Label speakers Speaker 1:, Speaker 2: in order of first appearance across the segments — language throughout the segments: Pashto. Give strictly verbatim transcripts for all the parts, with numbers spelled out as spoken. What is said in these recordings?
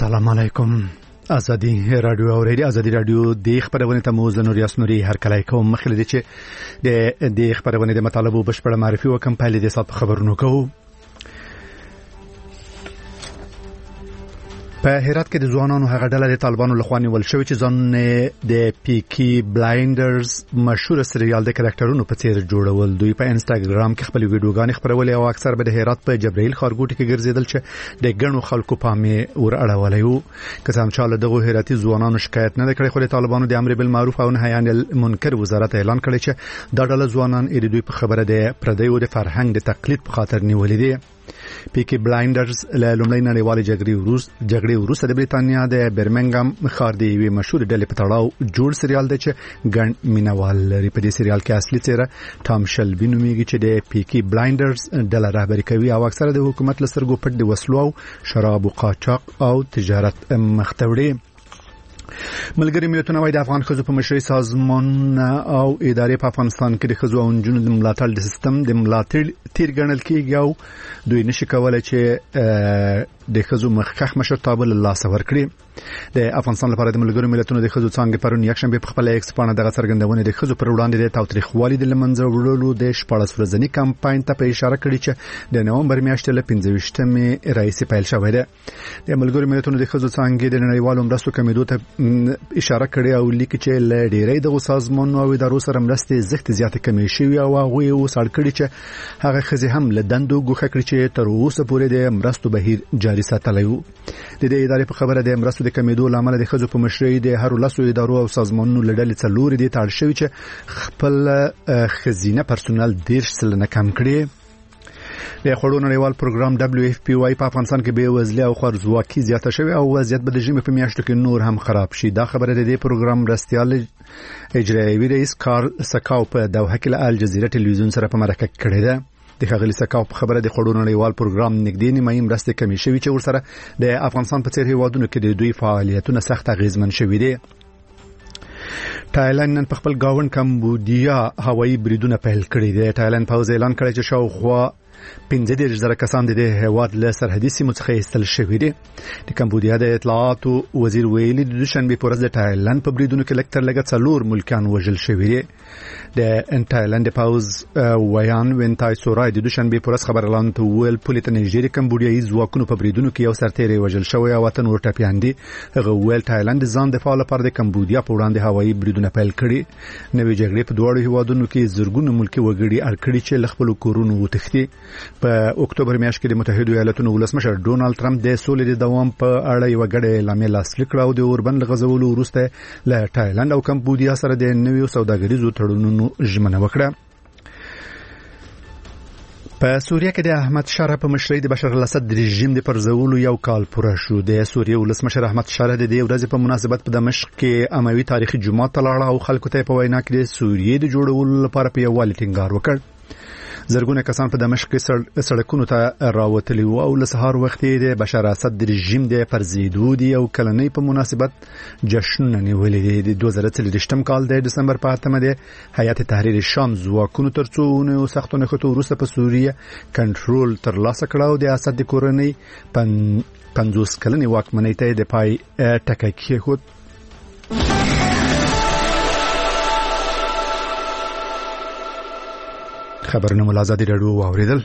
Speaker 1: السلام علیکم. ازادي رادیو اوریدي ازادي رادیو د خبرونه ته مو زنور یاسنوري هر کله کوم مخلدي چې د د خبرونه د مطالبه بشپړ معرفي وکم په لیدې صاحب خبرونو کوو. په هرات کې د ځوانانو هغه ډله د طالبانو لخوا نیول شوې چې ځان د پیکی بلایندرز مشهور سریال د کریکټرونو په څیر جوړول. دوی په انستګرام کې خپل ویډیوګانې خپرولې او اکثر به د هرات په جبرائیل ښارګوټي کې ګرځیدل چې د ګڼو خلکو پامې ور اړولې وو. کسان چې له دغه هراتي ځوانانو شکایت نه کړي، خو د طالبانو د امر بالمعروف او نهي عن المنکر وزارت اعلان کړی چې دا ډله ځوانان د دوی په خبره د پردیو د فرهنګ د تقلید په خاطر نیولې دي. پیکی بلایندرز له لومړی نړیوالې جګړې وروسته جګړې وروسته د بریتانیا د برمنګام ښار د یوې مشهور ډلې په تړاو جوړ سریال دی چې ګڼ مینوال لري. په دې سریال کې اصلي څیره ټام شلبي نومیږي چې د پیکی بلایندرز ډله رهبري کوي او اکثره د حکومت له سترګو پټ د وسلو او شرابو قاچاق او تجارت مخته وړي. ملګری ملتونه وايي د افغان ښځو په مشرۍ سازمان او ادارې په افغانستان کې د ښځو او نجونو د ملاتړ د سیستم د ملاتړ تیر ګڼل کېږي او دوی نشي کولای چې د ښځو مخکښ مشرتابه له لاسه ورکړي. د افغانستان لپاره د ملګرو ملتونو د ښځو څانګې پرون یکشنبه په خپل ایکس باندې دغه څرګندونه د ښځو پر وړاندې د تاوتریخوالي د لمنځه وړلو د شپاړس ورځني کمپاین ته په اشاره کړې چې د نومبر میاشتې له پنځه ویشتمې راهیسې پیل شوی دی. د ملګرو ملتونو د ښځو څانګې د نړیوالو مرستو کمیدو ته اشاره کړې او لیکي چې له ډېرې دغه سازمانونو او ادارو سره مرستې زښت زیاتې کمې شوې او هغه یې وسړ کړي چې هغه ښځې هم له دندو ګوښه کړي چې تر اوسه پورې د مرستو بهیر جاري ساتلی وو. د دې ادارې په خبره د مرستو د کمیدو لامل د ښځو په مشرۍ د هر لاسو ادارو او سازمانونو له ډلې څلور دي تاړ شوي چې خپل خزینه پرسونل دېرش سلنه کم کړي. د خوړو نړیوال پروګرام دبليو اف پی وايي په افغانستان کې به وزلي او خوارزواکي زیاته شوې او وضعیت به د ژمي په میاشتو کې نور هم خراب شي. دا خبره د دې پروګرام مرستیال اجرایوي رئیس کارل سکاو په دوحه کې له الجزیره ټلویزیون سره په مرکه کړې ده. د ښاغلي سکاو په خبره د خوړو نړیوال پروګرام نږدې نیمایي مرستې کمې شوې چې ورسره د افغانستان په څیر هیوادونو کې د دوی فعالیتونه سخت اغیزمن شوي دي. تایلند نن په خپل گاوند کمبودیا هوایي بریدونه پیل کړي دي. تایلند پوځ اعلان کړی چې شاوخوا پنځه دېرش زره کسان د هیواد له سرحدي سیمو څخه ایستل شوي دي. د کمبودیا د اطلاعاتو وزیر ویلي د دوشنبه په ورځ د تایلند په بریدونو کې لکتر لګه څلور ملکیان وژل شوي دي. د تایلند پوځ ویان وینتای سورای د دوشنبه په ورځ خبر اعلان ته ویل پولیس نایجیریا کمبودیایي ځواکونو په بریدونو کې یو سرتیری وژل شوی او وطن ور ټپیان دي. هغه ویل تایلند ځان دفاع لپاره د کمبودیا په وړاندې هوایي بریدونه پیل کړي. نوې جګړې په دواړو هیوادونو کې زرګونه ملکي وګړي اړ کړي چې له خپل کورونو وتښتي. په اکتوبر میاشت کې د متحده ایالاتونو ولسمشر ډونالد ټرمپ د سولې د دوام په اړه یو غړې اعلامیه لاسلیک کړه او د اوربند غزولو وروسته له تایلند او کمبودیا سره د نویو سوداګریزو تړونونو ژمنه وکړه. په سوریه کې د احمد شاه په مشرۍ د بشار الاسد رژیم د پرځولو یو کال پوره شو. د سوریه ولسمشر احمد شاه د دې ورځې په مناسبت په دمشق کې اموي تاریخي جومات ته لاړ او خلکو ته په وینا کې د سوریې د جوړولو لپاره په یووالي ټینګار وکړ. زرګونه کسان په دمشق کې سړکونو ته راوتلي وو او له سهار وخت د بشار اسد د رژیم د پرځېدو دی او کلنۍ په مناسبت جشنونه نیولې دي. د دوه زره څلوېښتم کال د دسمبر په اتمه د هیئت تحریر شام ځواکونو تر څو اونیو سختو نښتو وروسته په سوریه کنټرول ترلاسه کړ او د اسد د کورنۍ پنځوس کلنې واکمنۍ ته د پای ټکی کېښود. خبرونه مو آزادي رادیو واوریدل.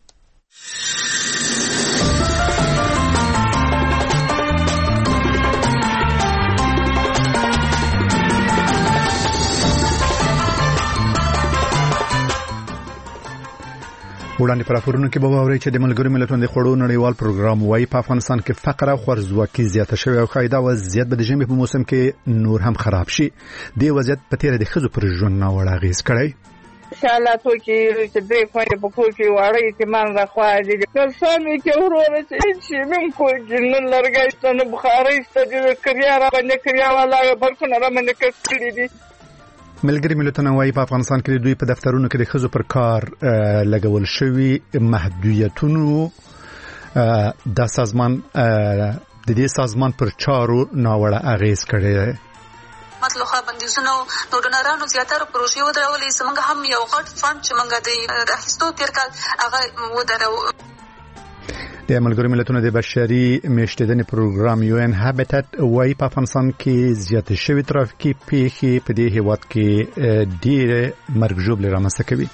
Speaker 1: وړاندې پر خبرونو کې به واوري چې د ملګرو ملتونو د خوړو نړیوال پروګرام وايي په افغانستان کې فقر او خوارزواکي زیاته شوې او خایدا وضعیت به د ژمي په موسم کې نور هم خراب شي. د وضعیت په تیر د ښځو پر ژوند ناوړه اغیز کړی.
Speaker 2: انشاءالله تو کې چې دې کومه په کور کې واره ایتمان راخوا دي کلسامي کې وروره چې من کور کې نن لرګای ته بخاري ستدي کړیا را باندې کړیا والا برخونه را باندې کړی دي.
Speaker 1: ملګری ملتونه وايي په افغانستان کې دوی په دفترونو کې د ښځو پر کار لګول شوی محدودیتونو د سازمان د دې سازمان پر چارو ناوړه اغیز کړی.
Speaker 3: مطلوبه بندیزونو نو ډونرانو زیاتره پروژې ودرولې زمونږ هم یو غټ فند چې مونږ د اخیستو تیر کال هغه ودرو.
Speaker 1: د ملګرو ملتونو د بشري میشتېدنې پروګرام یو ان هابټټ وايي په افغانستان کې زیاتې شوې ترافیکي پیښې په دې هیواد کې ډېرې مرګ ژوبلې رامنځته کوي.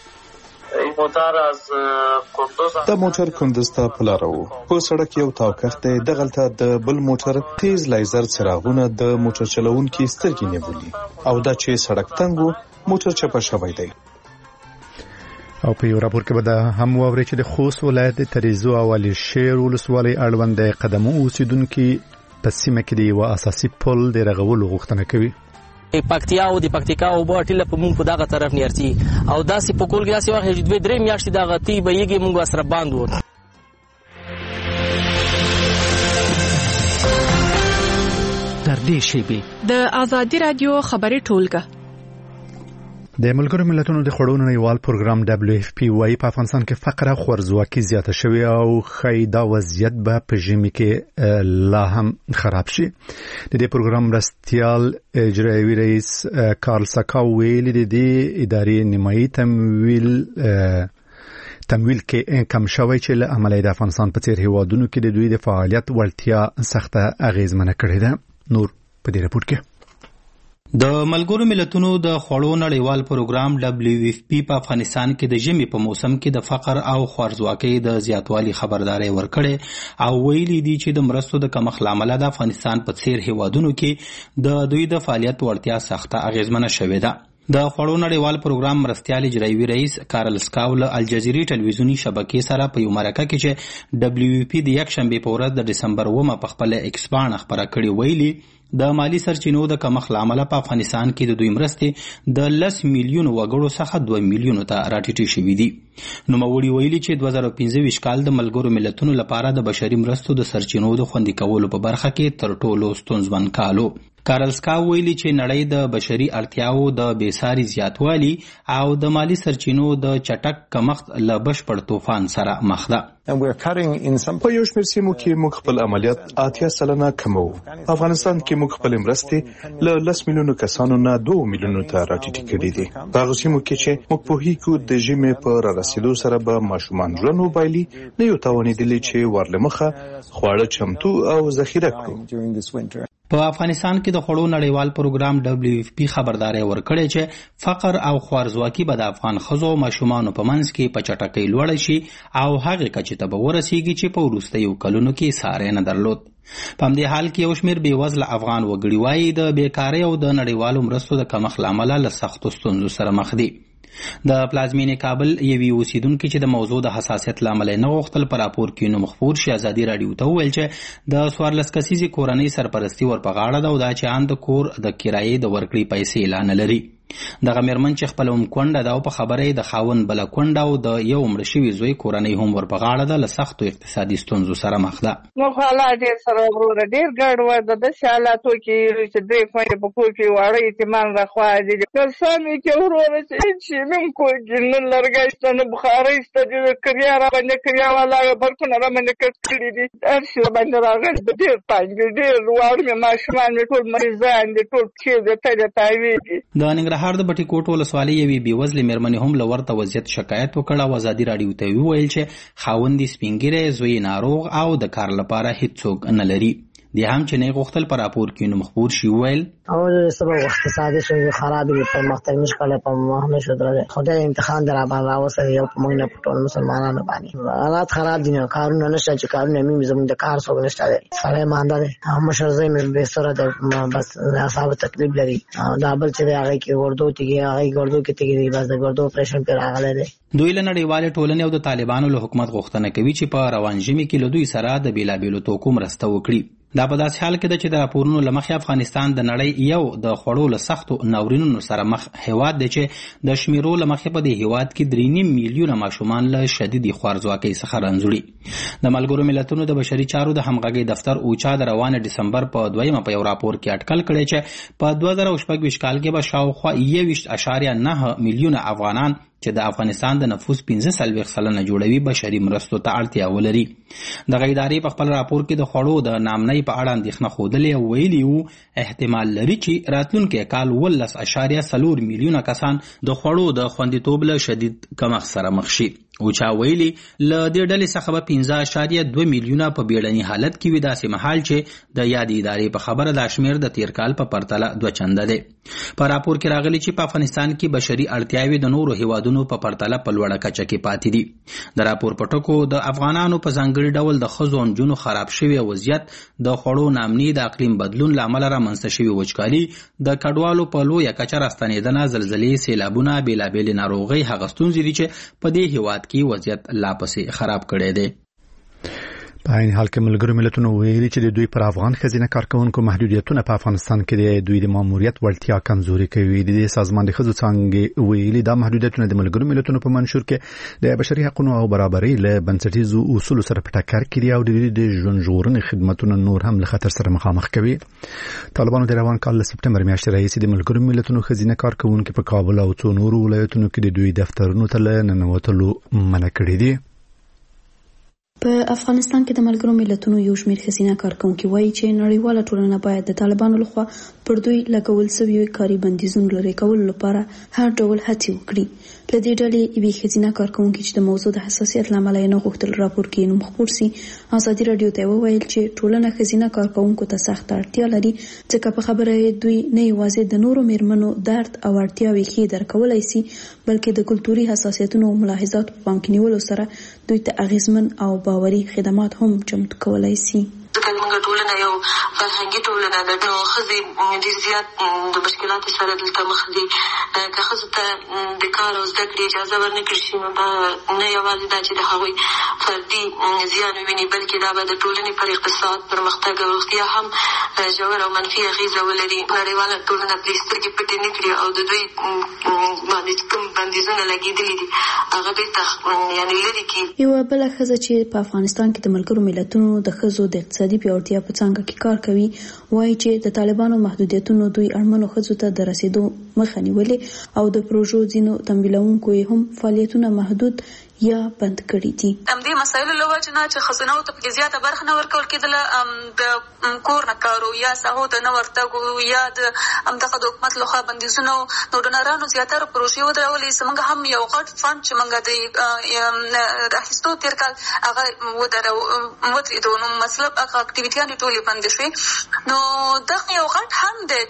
Speaker 4: د موټر کندوز ته په لاره وو، په سړک یو تاوکښت دی، دغلته د بل موټر تیز لیزر څراغونه د موټر چلوونکي سترګې نیولي او دا چې سړک تنګ وو موټر چپه شوی دی.
Speaker 1: او په یو راپور کې به دا هم واوري چې د خوست ولایت د تریزو او علي شیر ولسوالۍ اړوند د قدمو اوسیدونکو په سیمه کې د یو اساسي پل د رغولو غوښتنه کوي.
Speaker 5: پکتیا او د پکتیکا او باټیله په مونږ په دغه طرف نیرتي او داسې په کول کې داسې وخت چې دوی درې میاشتې دغه تی به یګي مونږ سره باند وو.
Speaker 6: تر دې شی
Speaker 7: د آزادي رادیو خبري ټولګه
Speaker 1: د ملګرو ملتونو د خړو نړیوال پروګرام دبليو اف پی وايي په افغانستان کې فقر او خوارځواکي زیاته شوې او خیدا وضعیت به په ژمي کې لا هم خراب شي. د دې پروګرام مرستیال اجرایي رئیس کارل ساکاو ویلي د دې ادارې نیمایي تمویل تمویل کې کم شوی چې له عملي د افغانستان په څیر هیوادونو کې د دوی د فعالیت ولټیا سخته اغیزمنه کړې ده. نور په دې راپور کې
Speaker 8: د ملګرو ملتونو د خړو نړیوال پروګرام دبليو اف پی په افغانستان کې د ژمي په موسم کې د فقر او خوارځواکۍ د زیاتوالي خبرداري ورکړې او ویلي دي چې د مرستو د کمښت لامل د افغانستان په څیر هیوادونو کې د دوی د فعالیت وړتیا سخته اغیزمنه شوې ده. د خړو نړیوال پروګرام مرستیال اجرایي رئیس کارل سکاو له الجزیرې ټلویزیونی شبکې سره په یو مرکه کې چې دبليو اف پی د یک شنبه په ورځ د دسمبر اوومه په خپل ایکسپان خبره کړې ویلي د مالی سرچینو د کمښت لامل په افغانستان کې د دوی مرستې د لس میلیون وګړو څخه دوه میلیون ته راټیټې شوې دي. نوموړي ویلي چې دوه زره پنځه ویشت کال د ملګرو ملتونو لپاره د بشري مرستو د سرچینو د خوندي کولو په برخه کې تر ټولو ستونزمن کال و. کارل سکاو ویلي چې نړۍ د بشري اړتیاو د بېساري زیاتوالي او د مالی سرچینو د چټک کمښت له بشپړ طوفان سره مخ ده.
Speaker 4: په یو شمېر سیمو کې موږ خپل عملیات اتیا سلنه کمو. په افغانستان کې موږ خپل مرستې له لس میلیونو کسانو نه دوه میلیونو ته راټیټې کړې دي. په هغه سیمو کې چې موږ پوهیږو د ژمي په رارسېدو سره به ماشومان ژوند وبایلي نه یو توانېدلي چې ورلمخه خواړه چمتو او ذخیره کړو.
Speaker 8: په افغانستان کې د خړو نړیوال پروګرام دبليو اف پی خبرداري ورکړې چې فقر او خوارځواکي به د افغان ښځو او ماشومانو په منځ کې په چټکۍ لوړه شي او هغه کچې ته به ورسیږي چې په وروستیو کلونو کې ساری نه درلود. په همدې حال کې یو شمېر بېوزله افغان وګړي وایي د بیکارۍ او د نړیوالو مرستو د کمښت له امله له سختو ستونزو سره مخ دي. د پلازمینې کابل یوې اوسیدونکي چې د موضوع د حساسیت له امله نه غوښتل په راپور کې نوم خپور شي ازادي راډیو ته وویل چې د څوارلس کسیزې کورنۍ سرپرستي ور په غاړه ده او دا چې ان د کور د کرایې د ورکړې پیسې اعلان لري. دغه مېرمن چې خپل هم کونډه ده او په خبره یې د خاوند بله کونډه او د یو مړه شوي زوی کورنۍ هم ور په غاړه ده له سختو اقتصادي ستونزو سره مخ ده.
Speaker 2: نو خو حالات ډېر سره وروره ډېر ګډوډ د داسې حالاتو کې چې درې خویندې په کور کې واړه یتیمان راخوا دي. ترڅا مې کې وروره چې هېڅ مې هم کور کې نه لرګی شته نه بخارۍ شته د کریا را باندې کریا والا برقونه را باندې کټ کړي دي. هر شي را باندې راغلي د ډېر تنګ دي ډېر واړه مې ماشومان مې ټول مریضان دي ټول پښې د تلې تاوې دي.
Speaker 8: د ننګرهار د بټي کوټ ولسوالۍ یوې بېوزلې مېرمنې هم له ورته وضعیت شکایت وکړ او ازادي راډیو ته وویل چې خاوند یې سپین ږیری زوی ناروغ او د کار لپاره هیڅوک نه لري. دی هم چې نه غوښتل پر راپور کې نو مخبور شي ویل
Speaker 9: اول سبب اقتصادي شوی خراب دي په مختلف مشکل په مهمه شو درته خدای امتحان در باندې راوسه یو په موږ نه پټول مسلمانانو باندې حالات خراب دي نو کارونه نشته چې کارونه مې زموږ د کار څو نشته دي سره مانده دي هم شرزې مې به سره د بس اصحاب تکلیف لري دا بل چې هغه کې ورډو تیږي هغه ورډو کې تیږي بس د ورډو اپریشن پر راغله دي.
Speaker 8: دوی له نړیوال ټولنې او د طالبانو له حکومت غوښتنه کوي چې په روان ژمي کې له دوی سره د بیلابیلو توکو مرسته وکړي. دا په داسې حال کې ده چې د راپورونو له مخې افغانستان د نړۍ یو د خوړو له سختو ناورینونو سره مخ هیواد دی چې د شمیرو له مخې په دې هیواد کې درې نیم میلیونه ماشومان له شدیدې خوارځواکۍ څخه رنځوړي. د ملګرو ملتونو د بشري چارو د همغږۍ دفتر اوچا د روانه ډسمبر په دویمه په یو راپور کې اټکل کړی چې په دوه زره شپږ ویشت کال کې به شاوخوا یوویشت اشاریه نه میلیونه افغانان چې د افغانستان د نفوس پنځه څلوېښت سلنه جوړوي بشري مرستو ته اړتیا ولري. دغه ادارې په خپل راپور کې د خوړو د نامنۍ په اړه اندېښنه ښودلې او ویلي وو احتمال لري چې راتلونکی کال اوولس اشاریه څلور میلیونه کسان د خوړو د خوندیتوب له شدید کمښت سره مخ شي. او چا ویلي له دې ډلې څخه به پنځه اعشاریه دوه میلیونه په بیړني حالت کې وي، داسې مهال چې د یادې ادارې په خبره دا شمېر د تیر کال په پرتله دوه چنده دی. په راپور کې راغلي چې په افغانستان کې بشري اړتیاوې د نورو هیوادونو په پرتله په لوړه کچه کې پاتې دي. د راپور په ټکو د افغانانو په ځانګړي ډول د ښځو او نجونو خراب شوی وضعیت، د خوړو ناامني، د اقلیم بدلون له امله رامنځته شوي وچکالي، د کډوالو په لویه کچه راستنېدنه، زلزلې، سیلابونه، بېلابېلې ناروغۍ هغه ستونزې دي چې په دې هیواد کې وضعیت لا پسې خراب کړی دی.
Speaker 1: په عین حال کې ملګرو ملتونو ویلي چې د دوی پر افغان ښځینه کارکونکو محدودیتونه په افغانستان کې د دوی د ماموریت وړتیا کمزوري کوي. د دې سازمان د ښځو څانګې ویلي دا محدودیتونه د ملګرو ملتونو په منشور کې د بشري حقوقو او برابرۍ له بنسټیزو اصولو سره په ټکر کې دي او د دوی د ژوند ژغورنې خدماتونه نور هم له خطر سره مخامخ کوي. طالبانو د روان کال له سپټمبر میاشتې راهیسې د ملګرو ملتونو ښځینه کارکونکو په کابل او څو نورو ولایتونو کې د دوی دفترونو ته له ننوتلو منع کړي دي.
Speaker 10: په افغانستان کې د ملګرو ملتونو یو شمېر ښځینه کارکونکي وایي چې نړیواله ټولنه باید د طالبانو لخوا پر دوی لګول شوي کاري بندیزونو لرې کولو لپاره هر ډول هڅې وکړي. له دې ډلې یوې ښځینه کارکونکي چې د موضوع د حساسیت له امله یې نه غوښتل راپور کې نوم خپور سي، ازادي راډیو ته وویل چې ټولنه ښځینه کارکونکو ته سخته اړتیا لري، ځکه په خبره یې دوی نه یوازې د نورو میرمنو درد او اړتیاوې ښې درک کولی سي، بلکې د کلتوري حساسیتونو او ملاحظاتو په پام کې نیولو سره دوی ته اغیزمن او باوري خدمات هم چمتو کولای سي.
Speaker 3: ځکه موږ ټولنه یو فرهنګي ټولنه ده، نو ښځې ډېر زیات د مشکلاتو سره دلته مخ دي. که ښځو ته د کار او زده کړې اجازه ورنه کړل شي، نو دا نه یوازې دا چې د هغوی فردي زیان وویني، بلکې دا به د ټولنې پر اقتصاد، پرمختګ او روغتیا هم ژور او منفي اغېزه ولري. نړیواله ټولنه پرې سترګې پټې نه کړي او د دوی باندې کوم بندیزونه لګېدلي دي هغه بېرته یعنې لرې کړي.
Speaker 10: یوه بله ښځه چې په افغانستان کې د ملګرو ملتونو د ښځو د اقتصادي پیاوړتیا په څانګه کې کار کوي وایي چې د طالبانو محدودیتونو دوی اړمنو ښځو ته د رسیدو مخه نیولې او د پروژو ځینو تمویلونکو یې هم فعالیتونه محدود یا بند کړي دي.
Speaker 3: همدې مسایلو له وجې نه چې ښځینه‌وو ته پکې زیاته برخه نه ورکول کېدله، د کور نه کارو یا سهو ته نه ورتګو یا د همدغه د حکومت لخوا بندیزونو، نو ډونرانو زیاتره پروژې ودرولې. زموږ هم یو غټ فنډ چې موږ د اخیستو تېر کال هغه ودرېدو، نو مطلب هغه اکټیویټیانې ټولې بندې شوې. نو دغه یو غټ هم دی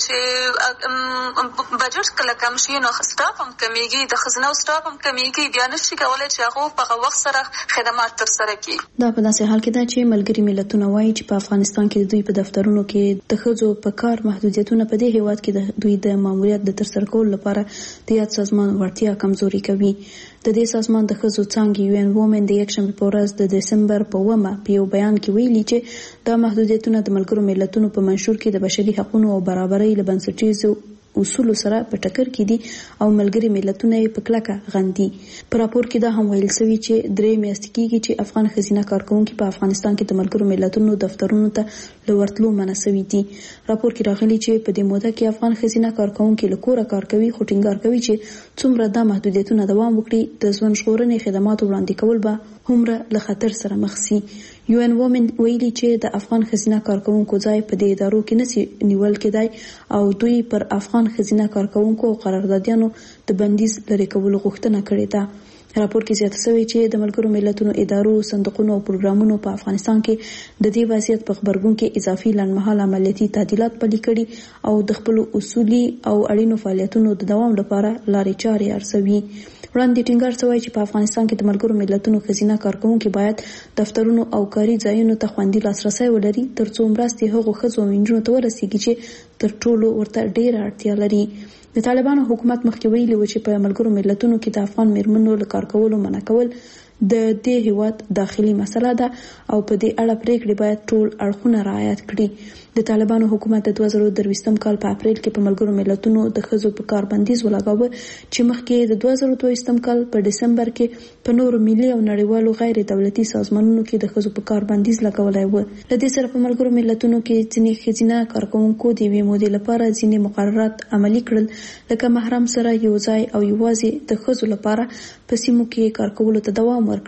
Speaker 3: چې بجټ کله کم شي نو سټاف هم کمیږي، د ښځینه‌وو سټاف هم کمیږي، بیا نشي کولی چې په وخت سره خدمات تر سره کړي.
Speaker 10: دا په داسې حال کې ده چې ملګري ملتونه وایي چې په افغانستان کې د دوی په دفترونو کې د ښځو په کار محدودیتونه په دې هیواد کې د دوی د ماموریت د ترسره کولو لپاره د یاد سازمان وړتیا کمزوري کوي. د دې سازمان د ښځو څانګې یو ان وومن د یکشنبې په ورځ د دسمبر په اوومه په یو بیان کې ویلي چې دا محدودیتونه د ملګرو ملتونو په منشور کې د بشري حقوقو او برابرۍ له بنسټیزو اصولو سره په ټکر کې دي او ملګري ملتونه یې په کلکه غندي. په راپور کې دا هم ویل شوي چې درې میاشتې کېږي چې افغان ښځینه کارکونکي په افغانستان کې د ملګرو ملتونو دفترونو ته له ورتلو منع شوي دي. راپور کې راغلي چې په دې موده کې افغان ښځینه کارکونکي له کوره کار کوي، خو ټینګار کوي چې څومره دا محدودیتونه دوام وکړي د ژوند ژغورنې خدماتو وړاندې کول به هومره له خطر سره مخ شي. یو ان وومن ویلي چې د افغان ښځینه کارکونکو ځای په دې ادارو کې نشي نیول کېدای او دوی پر افغان ښځینه کارکونکو او قراردادیانو د بندیز لرې کولو غوښتنه کړې ده. راپور کې زیاته شوی چې د ملګرو ملتونو ادارو، صندوقونو او پروګرامونو په افغانستان کې د دې وضعیت په خبرګون کې اضافي لنډمهاله عملیاتي تعدیلات پلي کړي او د خپلو اصولي او اړینو فعالیتونو د دوام لپاره لارې چارې ارزوي. وړاندې ټینګار شوی چې په افغانستان کې د ملګرو ملتونو ښځینه کارکونکي باید دفترونو او کاري ځایونو ته خوندي لاسرسی ولري ترڅو مرستې هغو ښځو او نجونو ته ورسیږي چې تر ټولو ورته ډېره اړتیا لري. د طالبانو حکومت مخکې ویلي و چې په ملګرو ملتونو کې د افغان میرمنو له کار کولو منع کول د دې هیواد داخلي مسله ده او په دې اړه پریکړې باید ټول اړخونه رعایت کړي. د طالبانو حکومت د دوه زره درویشتم کال په اپریل کې په ملګرو ملتونو د ښځو په کار بندیز ولګاوه چې مخکې د دوه زره دویشتم کال په ډسمبر کې په نورو ملي او نړیوالو غیر دولتي سازمانونو کې د ښځو په کار بندیز لګولی و. له دې سره په ملګرو ملتونو کې ځینې ښځینه کارکونکو د یوې مودې لپاره ځینې مقررات عملي کړل، لکه محرم سره یو ځای او یوازې د ښځو لپاره په سیمو کې کار کولو ته دوام ورکړ.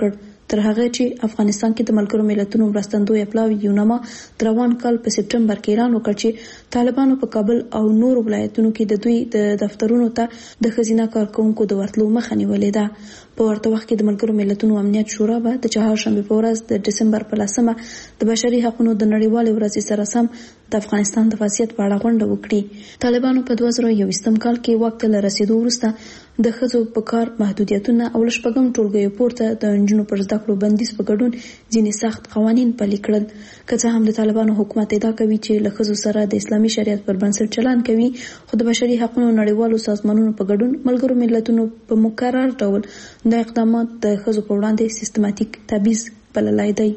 Speaker 10: تر هغه چې افغانستان کې د ملګرو ملتونو مرستندوی پلاوی یونما روان کال په سپټمبر کې اعلان وکړ چې طالبانو په کابل او نور ولایتونو کې د دوی د دفترونو ته د خزینه کارکونکو د ورتلو مخه نیولې ده. په ورته وخت کې د ملګرو ملتونو امنیت شورا به د چهارشنبه په ورځ د ډسمبر په لسمه د بشري حقوقو د نړیوالې ورځې سره سم د افغانستان د وضعیت په اړه غونډه وکړي. طالبانو په دوه زره یوویشتم کال کې واک ته رسیدو وروسته د ښځو په کار محدودیتونه او شپږم ټولګیو پورته د نجونو پر زده کړو بندیز په ګډون ځینې سخت قوانین پلي کړل. که څه هم د طالبانو حکومت ادعا کوي چې له ښځو سره د اسلامي شریعت پر بنسټ چلند کوي، خو د بشري حقوقو نړیوالو سازمانونو په ګډون ملګرو ملتونو په مکرر ډول د اقدامات د ښځو په وړاندې سیستماتیک تبعیض بللی دی.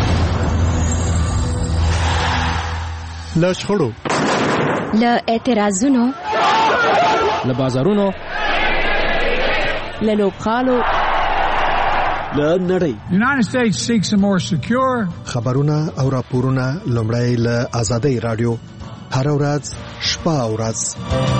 Speaker 1: له شخړو،
Speaker 11: له اعتراضونو،
Speaker 5: له بازارونو،
Speaker 11: له لوبغالو،
Speaker 12: له نړۍ.
Speaker 13: United States seeks a more secure.
Speaker 12: خبرونه او راپورونه لومړی له آزادۍ رادیو هر ورځ شپه او ورځ.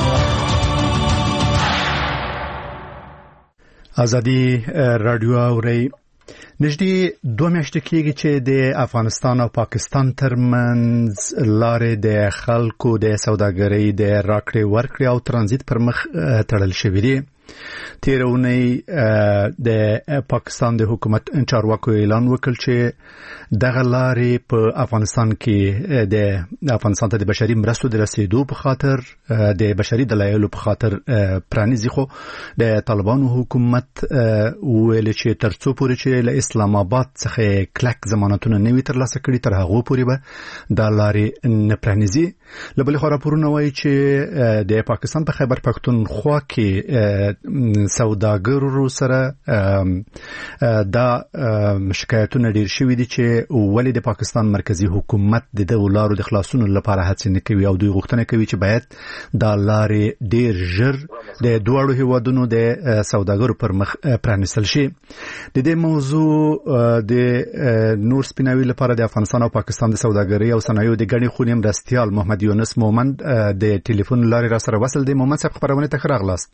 Speaker 1: آزادي رادیو اوري. نږدې دوه میاشتې کېږي چې د افغانستان او پاکستان ترمنځ لارې د خلکو د سوداګرۍ د راکړې ورکړې او ترانزیت پر مخ تړل شوې دي. تېره اونۍ د پاکستان د حکومت چارواکو اعلان وکړ چې دغه لارې په افغانستان کې د افغانستان ته د بشري مرستو د رسیدو په خاطر د بشري دلایلو په خاطر پرانیزي، خو د طالبانو حکومت ویل چې تر څو پورې چې له اسلام آباد څخه کلک ضمانتونه نه وي ترلاسه کړي تر هغو پورې به دا لارې نه پرانیزي. له بلې خوا راپورونه وایي چې د پاکستان په خیبر پښتونخوا کې سوداګرو سره دا شکایتونه ډیر شوي دي چې ولې د پاکستان مرکزی حکومت د دغو لارو د خلاصونو لپاره هڅې نه کوي او دوی غوښتنه کوي چې باید دا لارې ډیر ژر د دواړو هیوادونو د سوداګرو پر مخ پرانیستل شي. د دې موضوع د نور سپیناوي لپاره د افغانستان او پاکستان د سوداګرۍ او صنایعو د ګڼې خونې مرستیال محمد یونس مومند د ټلیفون لارې را سره وصل دی. مومند صاحب خبرونه ته ښه راغلاست.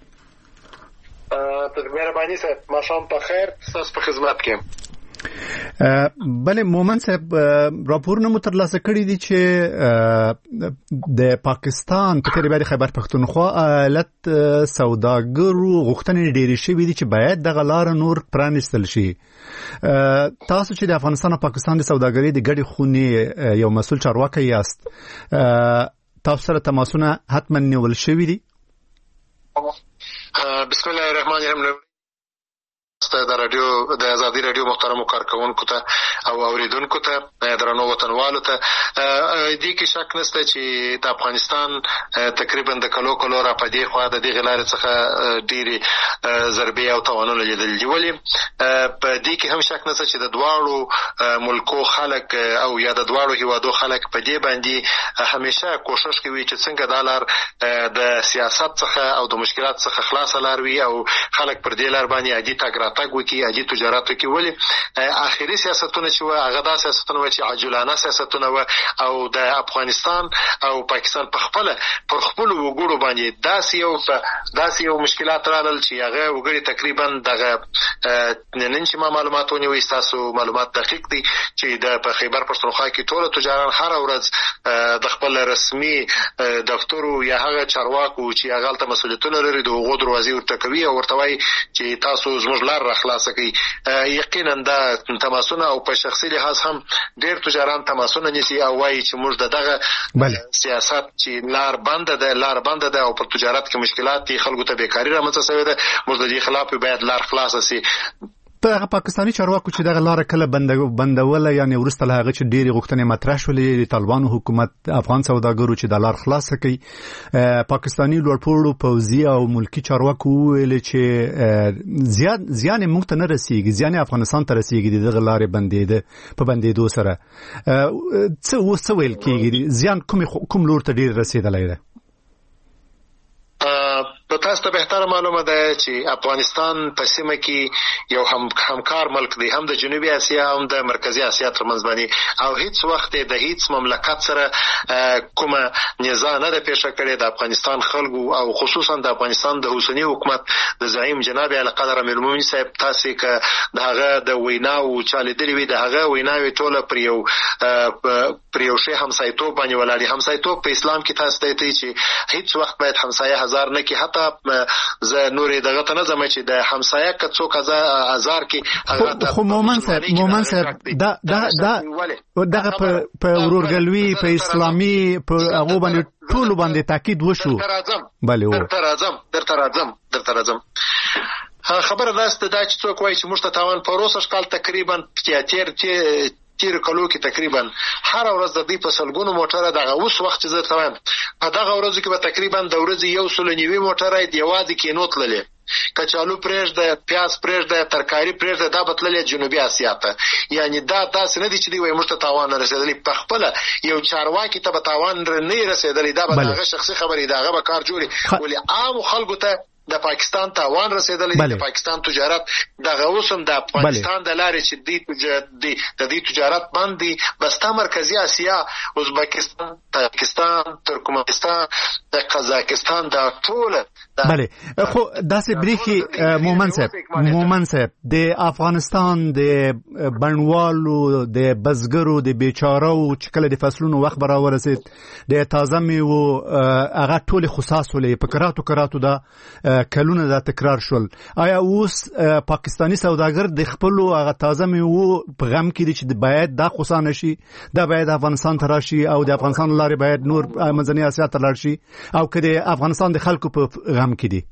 Speaker 14: مهرباني صاحب ماشام په خیر، تاسو په خدمت کې.
Speaker 1: بله مومند صاحب راپورونه مو ترلاسه کړي دي چې د پاکستان په تیری باندې خیبر پښتونخوا ایالت سوداګرو غوښتنې ډېرې شوي دي چې باید دغه لار نور پرانیستل شي. تاسو چې د افغانستان او پاکستان د سوداګرۍ د ګډې خونې یو مسؤل چارواکی یاست، تاسو سره تماسونه حتما نیول شوي دي؟
Speaker 14: بسم الله الرحمن الرحیم. د رادیو د آزادي رادیو محترمو کارکونکو ته او اوریدونکو ته درنو وطنوالو ته دې کې شک نشته چې د افغانستان تقریبا د کلو کلو را پدې خو د دې غلار څخه ډېری ضربې او توانونه لیدل دي. ولې په دې کې هم شک نشته چې د دواړو ملکو خلک او یا د دواړو هیوادو خلک په دې باندې همیشه کوشش کوي چې څنګه دا لار د سیاست څخه او د مشکلات څخه خلاص لار وي او خلک پر دې لار باندې عادي تګ راتګ وکړي، عادي تجارت وکړي. ولې آخري سیاستونه چې وه هغه دا سیاستونه وه چې عاجلانه سیاستونه وه او د افغانستان او پاکستان په خپله پر خپلو وګړو باندې داسې یو داسې یو مشکلات رالل چې هغه وګړي تقریبا دغه نن چې ما معلومات ونیوئ، ستاسو معلومات دقیق دي چې د په خیبر پښتونخوا کې ټوله تجاران هره ورځ د خپل رسمي دفترو یا هغه چارواکو چې هغه هلته مسؤلیتونه لري د هغو دروازې ورته کوي او ورته وایي چې تاسو زموږ لار را خلاصه کوي. یقینا دا تماسونه او په شخصي لحاظ هم ډېر تجاران تماسونه نیسي او وایي چې موږ د دغه سیاست چې لار بنده ده لار بنده ده او پر تجارت کې مشکلات دي، خلکو ته بیکاري رامنځته شوې ده، موږ د دې خلاف باید لار خلاصه سي.
Speaker 1: په پاکستاني چارواکو چې دغه لار کله بندوله، یعنی ورسته له هغه چې ډېرې غوښتنې مطرح شولې د طالبانو حکومت افغان سوداګرو چې د لار خلاصه کوي، پاکستاني لوړپوړو پوځي او ملکي چارواکو وویل چې زیات زیان موږ ته نه رسیږي، زیان افغانستان ته رسیږي د دغه لارې بندېده په بندېدو سره. څه اوس څه ویل کېږي، زیان کوم کوم لور ته ډېر رسېدلی ده؟
Speaker 14: په تاسو ته بهتره معلومه ده چې افغانستان په سیمه کې یو هم همکار ملک دی، هم د جنوبي اسیا هم د مرکزی اسیا ترمنځ باندې، او هیڅ وخت د هیڅ مملکت سره کومه نزاع نه ده پیښه کړې. د افغانستان خلکو او خصوصا د افغانستان د اوسنی حکومت د زعیم جناب اعلی قدر امیرالمؤمنین صاحب تاسو که د هغه د ویناو چالیدلې وي، د هغه ویناوي ټوله پر یو پر یو شی همسایتوب باندې ولاړې. همسایتوب په اسلام کې تاسو ته دی چې هیڅ وخت باید همسایه هزار نه کې، حتی ز نورې دغه ته نه زم چې د همسایه که څوک هزار کې هغه
Speaker 1: خو مومن صاحب مومن صاحب دا دا دا دغه په ورورګلوي په اسلامي په هغه باندې ټول باندې تاکید وشو. بله
Speaker 14: درته راځم درته راځم درته راځم خبره داسته دا چې څوک وایي چې موږ ته تاوان په روسه شکال تقریبا تیر چې تیر کلو کې تقریبا هر ورځ د دې په سلګونو موټره دغه اوس وخت چې زه ته وایم په دغه ورځ کې به تقریبا د ورځې یو سل نیوي موټره د یوازې کې نوت للې کچالو پرېږده، پیاز پرېږده، ترکاری پرېږده، دا بتللې جنوبي اسیا ته. یعنی دا تاسو نه دي چې دی وایي موږ ته تاوان رسېدلی، په خپله یو چارواکي ته به تاوان نه رسېدلی، دا به هغه شخصي خبرې د هغه به کار جوړي، ولې عامو خلکو ته د پاکستان تاوان رسېدلی، د پاکستان تجارت دغه اوس هم د افغانستان د لارې چې دی د دې تجارت باندې بسته مرکزي اسیا، ازبکستان، تاجکستان، ترکمنستان، قزاقستان، دا ټول
Speaker 1: بله. خو داسې بریخي مومن صاحب مومن صاحب د افغانستان د بڼوالو د بزګرو د بیچارو چې کله د فصلونو وخت به راورسېد د تازه میوو هغه ټولې خصاص ولې په کراتو کراتو دا کلونه دا تکرار شول. آیا اوس پاکستانی سوداګر د خپلو هغه تازه میوو په غم کې دي چې باید دا خصانه شي، دا باید افغانستان ته راشي او د افغانستان لارې باید نور منځنۍ اسیا ته لاړ شي، او که د افغانستان د خلکو په غم کې دي؟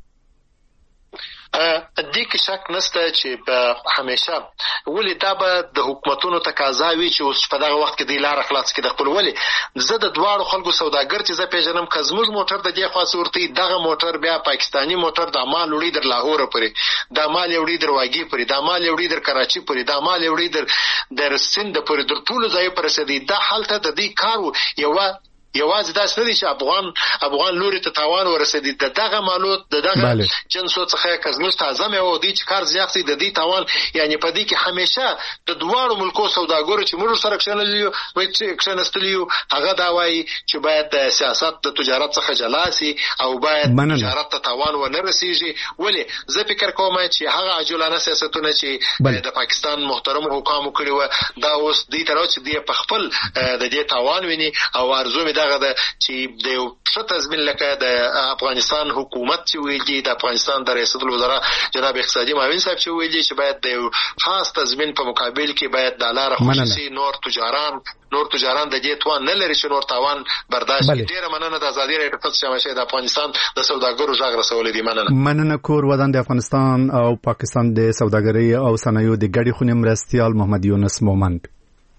Speaker 14: دې کې شک نشته چې په همیشه ولې دا به د حکومتونو تقاضا وي چې اوس په دغه وخت کې د لار خلاص کې د خپل ولې زه د دواړو خلکو سوداګر چې زه پیژنم که زموږ موټر د دې خوا صورتي دغه موټر بیا پاکستانی موټر د مال وړي در لاهور پورې، د مال وړي در واګي پورې، د مال وړي در کراچي پورې، د مال وړي در در سند پورې، در ټولو ځای پر رسېدي. دا حالت د دې کار یو یوازې داسې نه دي چې افغان افغان لوري ته تاوان ورسېدي، د دغه مالوت د دغه جنسو څخه که زموږ تازه میوه دي چې کار زیات سي د دې تاوان، یعنې په دې کې همیشه د دواړو ملکو سوداګرو چې موږ سره کښېنلي یو کښېنستلي یو هغه دا وایي چې باید د سیاست د تجارت څخه جلا سي او باید تجارت ته تاوان ونه رسېږي. ولې زه فکر کوم چې هغه عاجلانه سیاستونه چې د پاکستان محترمو حکامو کړي وه دا اوس دې ته راو چې دې په خپل د دې تاوان ویني، او ارزو مې دغه ده چې د یو ښه تضمین لکه د افغانستان حکومت چې ویل دي، د افغانستان د ریاست الوزرا جناب اقتصادي معاون صاحب چې ویل دي چې باید د یو خاص تضمین په مقابل کې باید د لاره خصوصي نور تجاران نور تجاران د دې توان نه لري چې نور تاوان برداشت کړي. ډېره مننه د ازادي راډیو په شمشه د افغانستان د سوداګرو غږ رسولې دي. مننه
Speaker 1: مننه کور ودان د افغانستان او پاکستان د سوداګرۍ او صنایعو د ګډې خونې مرستیال محمد یونس مومند.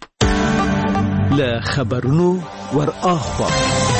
Speaker 6: له خبرونو ور اخوا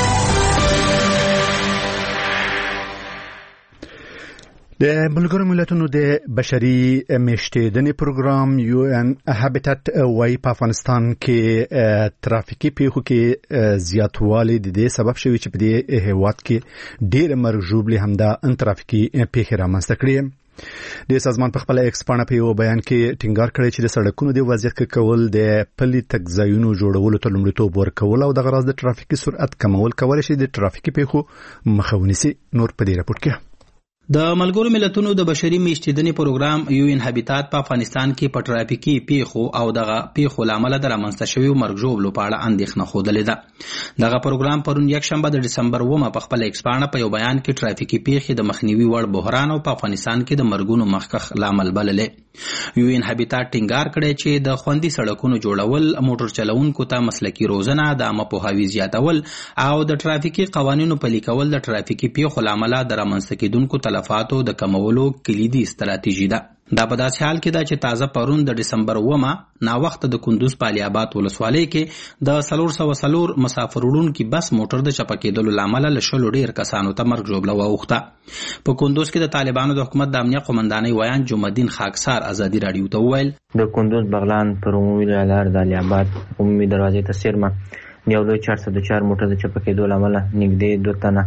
Speaker 1: د ملګرو ملتونو د بشري میشتېدنې پروګرام یو ان هابیټټ وايي په افغانستان کې ترافیکي پیښو کې زیاتوالی د دې سبب شوی چې په دې هیواد کې ډېر مرجوبلي همدا ان ترافیکي پیښې رامنځته کړي. د سازمان په خپل ایکس پاڼه په یو بیان کې ټینګار کړی چې د سړکونو د وضعیت ښه کول د پلي تګ ځایونو جوړولو ته لومړیتوب ورکول او دغه راز د ترافیکي سرعت کمول کولی شي د ترافیکي پیښو مخه ونیسي. نور په دې راپور کې
Speaker 8: د ملګرو ملتونو د بشري میشتېدنې پروګرام یو ان هابیټات په افغانستان کې په ترافیکي پیښو او دغه پیښو لامل د رامنځته شویو مرګ ژوبلو په اړه اندېښنه ښودلې ده. دغه پروګرام پرون یکشنبه د ډسمبر اوومه په خپل ایکس پاڼه په یو بیان کې ترافیکي پیښې د مخنیوي وړ بحران او په افغانستان کې د مرګونو مخکښ لامل بللې. یو ان هابیټات ټینګار کړی چې د خوندي سړکونو جوړول، موټر چلوونکو ته مسلکي روزنه، د عامه پوهاوي زیاتول او د ترافیکي قوانینو پلي کول د ترافیکي پیښو لامل د رامنځته کېدونکو تلفاتو د کمولو کلیدي ستراتیژي ده. دا په داسې حال کې ده چې تازه پرون د ډسمبر اوومه ناوخته د کندوز په علي آباد ولسوالۍ کې د څلور سوه څلور مسافر وړونکي بس موټر د چپه کېدلو له امله له شلو ډېر کسانو ته مرګ ژوبله واوښته. په کندوز کې د طالبانو د حکومت د امنیه قومندانۍ ویان جمعالدین خاکسار ازادي راډیو ته وویل
Speaker 11: د کندوز بغلان پر عمومي لار د علي آباد عمومي دروازې ته څیرمه یو لوی چار سوه چار موټر د چپه کېدو له امله نږدې دوه تنه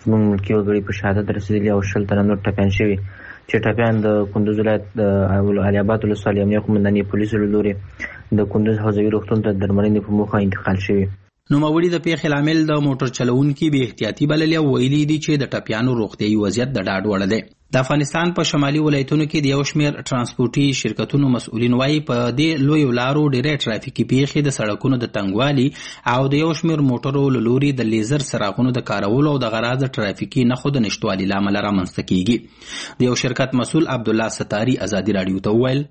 Speaker 11: زموږ ملکي وګړي په شهادت رسېدلي او شل تنه نور ټپیان شوي چې ټپیان د کندوز ولایت د علي آباد ولسوالۍ امنیه قومندانۍ پولیسو له لورې د کندوز حوزوي روغتون ته درملنې په موخه انتقال شوي.
Speaker 8: نوموړي د پیښې لامل د موټر چلوونکي بې احتیاطي بللې او ویلي دي چې د ټپیانو روغتیايي وضعیت د ډاډ وړ دی. د افغانستان په شمالي ولایتونو کې د یو شمېر ترانسپورټي شرکتونو مسؤلین وایي په دې لویو لارو ډېرې ټرافیکي پیښې د سړکونو د تنګوالي او د یو شمېر موټرو له لوري د لیزر څراغونو د کارولو او د غراض ټرافیکي نښو د نشتوالي له امله رامنځته کیږي. د یو شرکت مسؤل عبدالله ستاري ازادي راډیو ته وویل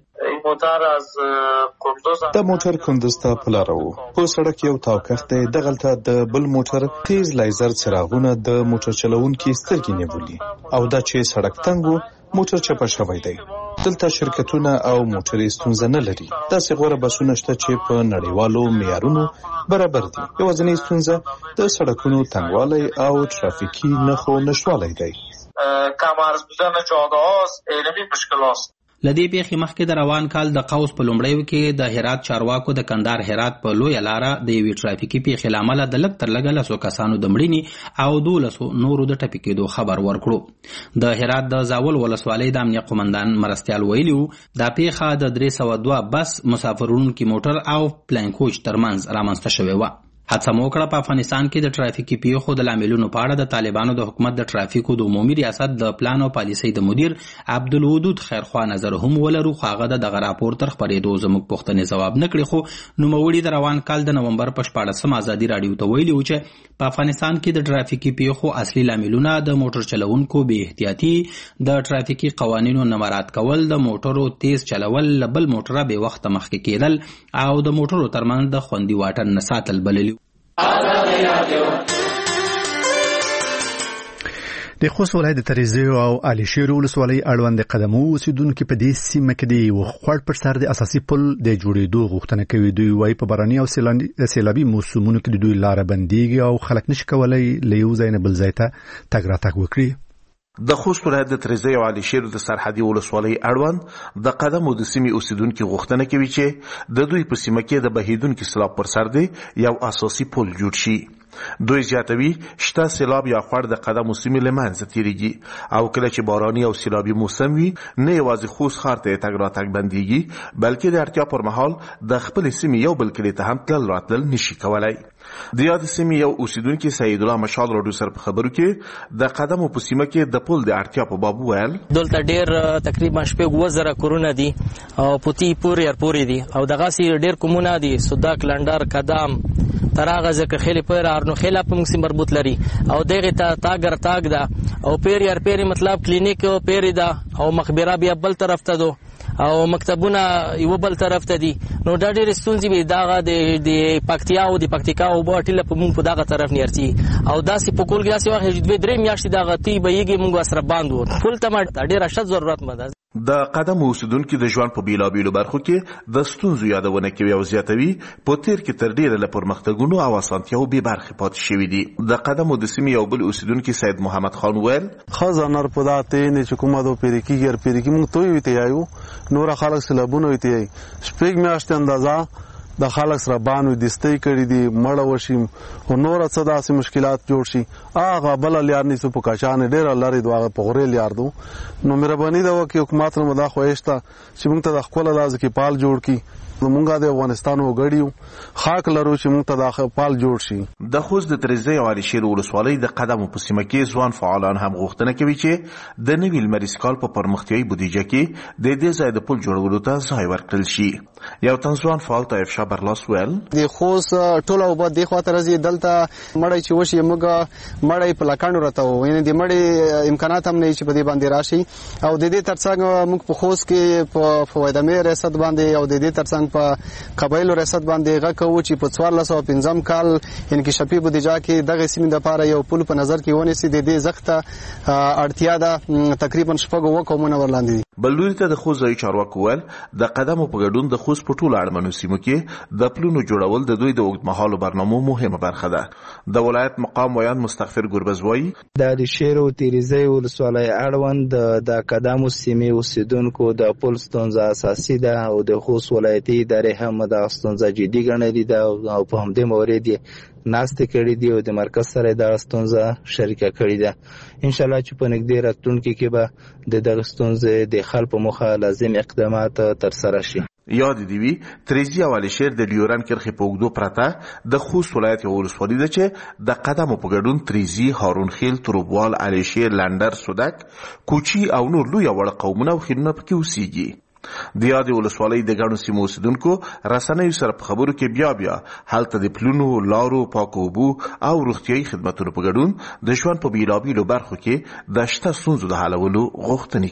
Speaker 4: د موټر کندوز ته په لاره وو، په سړک یو تاوکښت دی، دغلته د بل موټر تیز لیزر څراغونه د موټر چلوونکي سترګې نیولي او دا چې سړک تنګ وو موټر چپه شوی دی. دلته شرکتونه او موټرې ستونزه نه لري، داسې غوره بسونه شته چې په نړیوالو معیارونو برابر دي. یوازینۍ ستونزه د سړکونو تنګوالی او ترافیکي نښو نشتوالی دی.
Speaker 15: کمارز بودن جاده هاست علمی مشکلات.
Speaker 8: لدې پیښې مخکې د روان کال د قوس په لومړیو کې د هرات چارواکو د کندهار هرات په لویه لاره د یوې ټرافیکي پیښې له امله د لږ تر لږه لسو کسانو د مړینې او دولسو نورو د ټپي کېدو خبر ورکړو. د هرات د زاول ولسوالۍ د امنیه قومندان مرستیال ویلي وو دا پیښه د درې سوه دوه بس مسافروړونکي موټر او پلین کوچ ترمنځ رامنځته شوې وه. هڅه مو وکړه په افغانستان کې د ټرافیکي پیښو د لاملونو په اړه د طالبانو د حکومت د ټرافیکو د عمومي ریاست د پلان او پالیسۍ د مدیر عبدالودود خیرخوا نظر هم ولرو، خو هغه د دغه راپور تر خپرېدو زموږ پوښتنې ځواب نه کړې. خو نوموړي د روان کال د نومبر په شپاړسمه ازادي راډیو ته ویلي وو چې په افغانستان کې د ټرافیکي پیښو اصلي لاملونه د موټر چلوونکو بې احتیاطي، د ټرافیکي قوانینو نه مراعات کول، د موټرو تیز چلول، له بل موټره بې وخته مخکې کېدل او د موټرو ترمنځ د خوندي واټن نه ساتل بللي.
Speaker 1: د خوست ولایت د تریزیو او علي شیر ولسوالۍ اړوند قدمو اوسیدونکو په دې سیمه کې د یو خوړ پر سر د اساسي پل د جوړېدو غوښتنه کوي. دوی وايي په باراني او سیلابي موسمونو کې د دوی لاره بنديږي او خلک نشي کولای له یو ځای نه بل ځای ته تګ راتګ وکړي.
Speaker 16: د خوست ولایت د تریزیو او علي شیر د سرحدي ولسوالۍ اړوند د قدمو د سیمې اوسیدونکو غوښتنه کوي چې د دوی په سیمه کې د بهیدونکو سیلاب پر سر دی یو اساسي پل جوړ شي. دوی زیاتوي شته سیلاب یا خوړ د قدمو سیمې له منځه تیریږي او کله چې باراني او سیلابي موسم وي نه یوازې خوست ښار ته تګ راتګ بندیږي بلکې د اړتیا پر مهال د خپل سیمې یو بل کلي ته هم تلل راتلل نشي کولای. د یاد سیمې یو اوسیدونکي سید الله مشال راډیو سره په خبرو کې د قدمو په سیمه کې د پل د اړتیا په باب ویل
Speaker 5: دلته ډېر تقریبا شپږ اووه زره کورونه دي او پوتي پورې ارپورې دي او دغسې ډېر کومونه دي سوداک لنډر قدم تر هغه ځکه خیلی پیر ارنو خیلی په موږ سیم مربوط لري او دغه ته تاګ رتاګ ده او پیری ار پیری مطلب کلینیک پیری ده او مخبره بیا بل طرف ته دو او مکتبونه یو بل طرف ته دي. نو دا ډېرې ستونزې وي دغه د پکتیا او د پکتیکا اوبه ټیله په موږ په دغه طرف نه ارسي او داسې په کول کې داسې وخت چې دوې درې میاشتې دغه تی بهیږي موږ سره باند وو پل ته ډېره ښه ضرورتمند ده.
Speaker 16: د قدمو اوسیدونکو د ژوند په بیلابیلو برخو کې د ستونزو یادونه کوي او زیاتوي په تیر کې تر ډیره له پرمختګونو او اسانتیاو بې برخې پاتې شوي دي. د قدمو د سیمې یو بل اوسیدونکي سید محمد خان ویل
Speaker 17: خزانر په داتې نه چې کومه د پیریکی ګر پیریکی موږ توي وته یایو نور خلک سلابونه وته یای شپږ میاشتې اندازه د خلک سره بانو دستي کړی دي مړه وشي او نور څه داسې مشکلات جوړ شي هغه بل لیار نسو په کاشان ډېر لاري دغه په غوري لیار دو. نو مهرباني دا وکي حکومت نو مدا خوښتا چې موږ ته د خپل لاز کې پال جوړ کی موږ د افغانستان وګړیو خاک لرو چې موږ ته د پال جوړ شي.
Speaker 16: د خوست د تریزیو او علي شیر ولسوالۍ د قدمو په سیمه کې ځوان فعالان هم غوښتنه کوي چې د نوي لمریز کال په پرمختیايي بودیجه کې د دې ځای د پل جوړولو ته ځای ورکړل شي. یو تنځوان فعال طیف شاه برلاس ویل
Speaker 18: د خوست ټول او بد د خاطر راځي دلته مړی چې وشي موږ مړی په لکانو راته و یعنی د مړی امکانات هم نه چې په دې باندې راشي او د دې ترڅنګ موږ په خوست کې په فوایدمه ریاست باندې او د دې ترڅنګ په قبایلو ریاست باندې غوښو چې په څوارلس سوه پنځم کال یعنی کې شپې بودیجه کې دغه سیمې لپاره یو پل په نظر کې ونیسي د دې زخته اړتیا ده تقریبا شپږ اووه قومونه ورلاندې دي.
Speaker 16: بل لوري ته د خوست ځایي چارواکو ویل د قدمو په ګډون د خوست په ټولو اړمنو سیمو کې د پلونو جوړول د دوی د اوږدمهالو برنامو مهمه برخه ده. د ولایت مقام ویان مستغفر ګربز وایي
Speaker 19: د علي شیر او تریزی ولسوالۍ اړوند د قدمو سیمې اوسیدونکو د پل ستونزه اساسي ده او د خوست ولایتي ادارې هم د ستونزه جدي ګڼلې ده او په همدې مورد ناستې کړې دي او د مرکز سره دا ستونزه شریکه کړې ده. ان شاء الله چې په نږدې راتلونکي کې به د دغه ستونزې د حل په موخه لازم اقدامات ترسره شي.
Speaker 16: یاد دی وی تریزی او علشیر د لیوران کرخې په اوږدو پرته د خوست ولایت یو ولسوالي ده چې د قدمو په ګډون تریزی، هارون خیل، تروبوال، علشیر، لندر، سودک، کوچی او نور لوی وړ قومونه او خیلونه پکې اوسېږي. د یادې ولسوالۍ د ګڼو سیمو اوسېدونکو رسنیو سره په خبرو کې بیا بیا هلته د پلونو، لارو، پاکو اوبو او روغتیایي خدمتونو په ګډون د ژوند په بېلابېلو برخو کې د شته ستونزو د حلولو غوښتنې